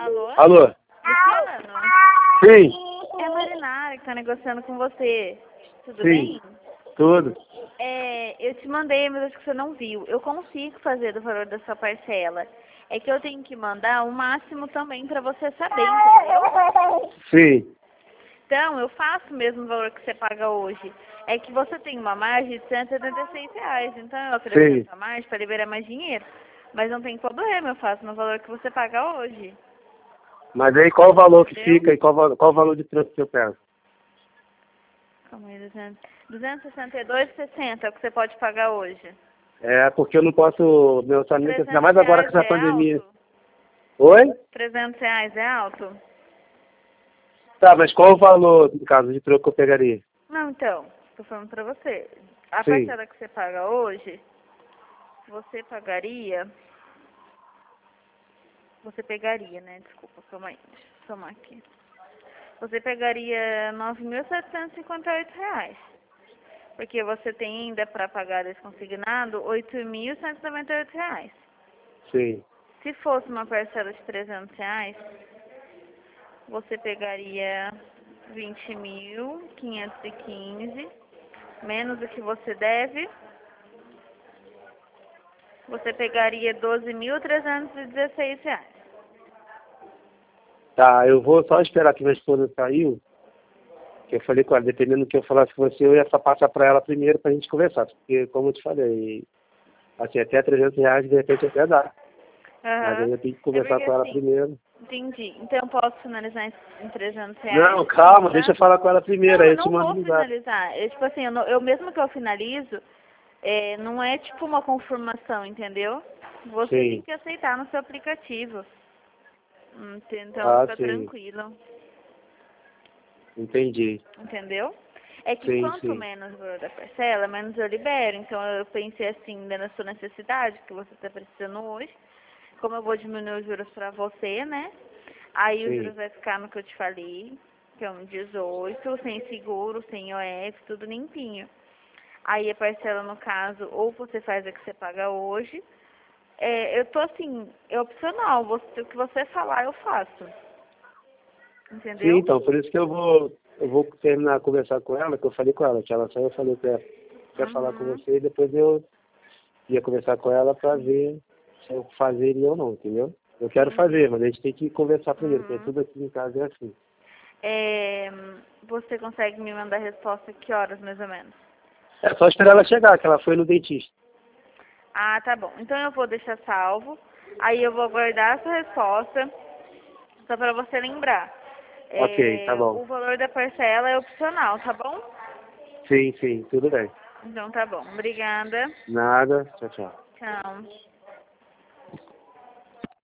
Alô? Alô? Luciano? Sim. É a Marinara que tá negociando com você. Tudo Sim. bem? Tudo. Eu te mandei, mas acho que você não viu. Eu consigo fazer do valor da sua parcela. É que eu tenho que mandar o máximo também pra você saber, entendeu? Sim. Então, eu faço mesmo o valor que você paga hoje. É que você tem uma margem de R$ 176. Então, eu acrescento Sim. a margem para liberar mais dinheiro. Mas não tem problema, eu faço no valor que você paga hoje. Mas aí qual o valor que Entendeu? fica e qual o valor de trânsito que eu peço? Calma aí, 262,60 é o que você pode pagar hoje. É, porque eu não posso, meu orçamento, ainda mais agora com R$ 300 essa é pandemia. alto? Oi? R$ 300 é alto? Tá, mas qual o valor, no caso, de troco que eu pegaria? Não, então, estou falando para você. A Sim. parcela que você paga hoje, você pagaria... Você pegaria, né? Desculpa, calma aí. Deixa eu somar aqui. Você pegaria R$ 9.758. Porque você tem ainda para pagar esse consignado R$ 8.198. Sim. Se fosse uma parcela de R$ 300, você pegaria 20.515, menos o que você deve, você pegaria R$ 12.316. Tá, eu vou só esperar que minha esposa saiu, que eu falei com ela, dependendo do que eu falasse com você, eu ia só passar pra ela primeiro pra gente conversar, porque, como eu te falei, assim, até R$ 300 de repente até dá. Mas aí Aham. eu tenho que É conversar porque com ela assim, primeiro. entendi. Então eu posso finalizar em R$ 300, Não, calma, deixa tá? eu falar com ela primeiro, Não, aí eu eu te não mando vou no zap. finalizar. Tipo assim, eu mesmo que eu finalizo, não é tipo uma confirmação, entendeu? Você tem Sim. que aceitar no seu aplicativo. Então Ah, fica sim. tranquilo, Entendi. entendeu? É que Sim, quanto sim. menos o valor da parcela, menos eu libero. Então eu pensei assim, na sua necessidade, que você está precisando hoje, como eu vou diminuir os juros para você, né? Aí os juros Sim. vai ficar no que eu te falei, que é um 18, sem seguro, sem IOF, tudo limpinho. Aí a parcela, no caso, ou você faz a que você paga hoje. Eu tô assim, é opcional. O que você falar, eu faço. Sim, Entendeu? então, por isso que eu vou terminar de conversar com ela, que eu falei com ela, que ela saiu, eu falei pra ela, quer falar com Uhum. você, e depois eu ia conversar com ela pra ver se eu fazeria ou não, entendeu? Eu quero Entendi. fazer, mas a gente tem que conversar primeiro, porque Uhum. tudo aqui em casa é assim. Você consegue me mandar a resposta que horas, mais ou menos? É só esperar ela chegar, que ela foi no dentista. Ah, tá bom. Então eu vou deixar salvo. Aí eu vou aguardar a sua resposta, só para você lembrar. Ok, tá bom. O valor da parcela é opcional, tá bom? Sim, sim, tudo bem. Então tá bom. Obrigada. Nada, tchau, tchau. Tchau.